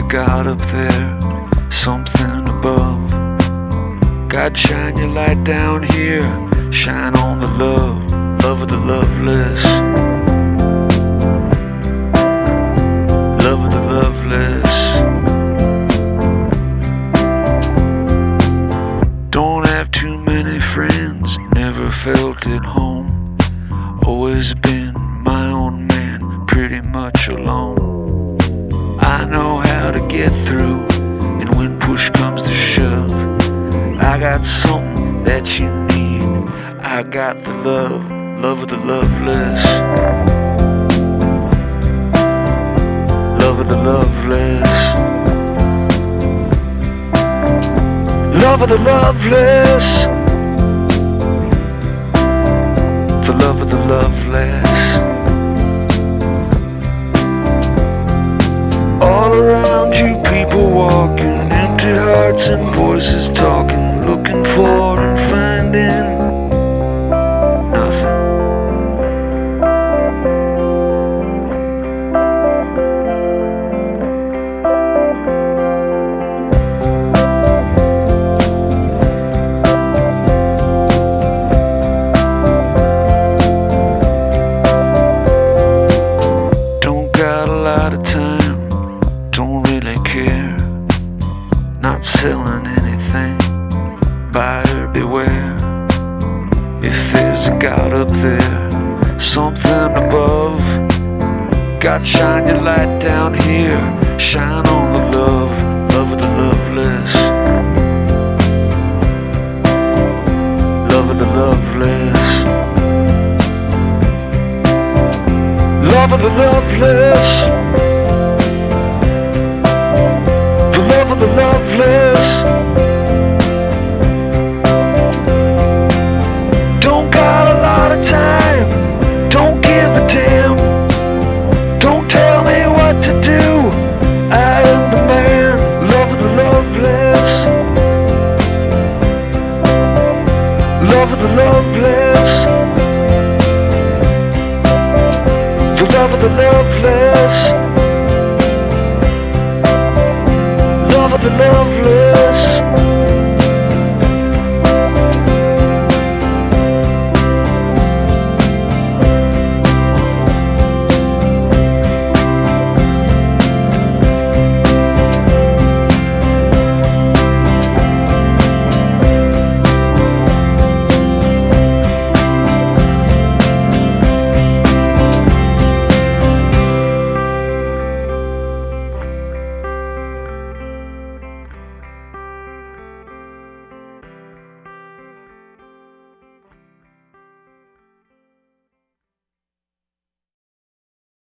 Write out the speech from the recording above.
God up there, something above. God, shine your light down here, shine on the love, love of the loveless, love of the loveless. Don't have too many friends, never felt at home, always been my own man, pretty much alone. I know how to get through, and when push comes to shove, I got something that you need. I got the love, love of the loveless, love of the loveless, love of the loveless, the love of the loveless. All around you, people walking, empty hearts and voices talking, looking for and finding nothing. Don't got a lot of time, don't really care, not selling anything, buyer beware. If there's a God up there, something above, God, shine your light down here, shine on the love, love of the loveless, love of the loveless, love of the loveless.